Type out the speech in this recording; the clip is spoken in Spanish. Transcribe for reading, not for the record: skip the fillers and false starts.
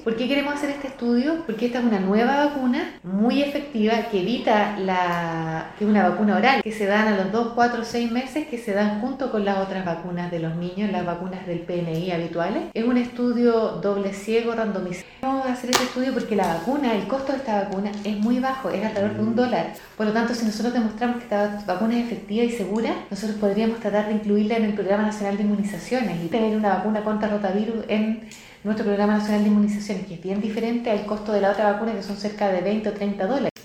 ¿Por qué queremos hacer este estudio? Porque esta es una nueva vacuna muy efectiva que evita que es una vacuna oral, que se dan a los 2, 4, 6 meses, que se dan junto con las otras vacunas de los niños, las vacunas del PNI habituales. Es un estudio doble ciego, randomizado. Vamos a hacer este estudio porque la vacuna, el costo de esta vacuna es muy bajo, es alrededor de $1. Por lo tanto, si nosotros demostramos que esta vacuna es efectiva y segura, nosotros podríamos tratar de incluirla en el Programa Nacional de Inmunizaciones y tener una vacuna contra rotavirus en nuestro Programa Nacional de Inmunizaciones, que es bien diferente al costo de la otra vacuna, que son cerca de $20 o $30.